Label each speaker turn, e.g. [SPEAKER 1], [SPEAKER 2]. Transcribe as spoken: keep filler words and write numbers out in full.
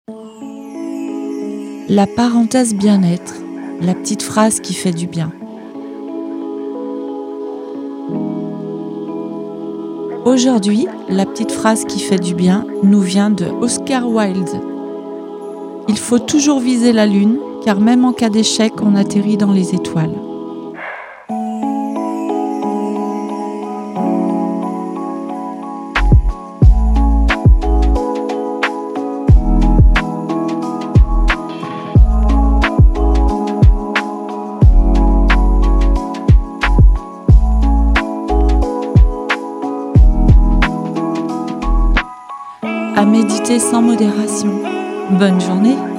[SPEAKER 1] La parenthèse bien-être, la petite phrase qui fait du bien. Aujourd'hui, la petite phrase qui fait du bien nous vient de Oscar Wilde. Il faut toujours viser la lune, car même en cas d'échec, on atterrit dans les étoiles. À méditer sans modération. Bonne journée!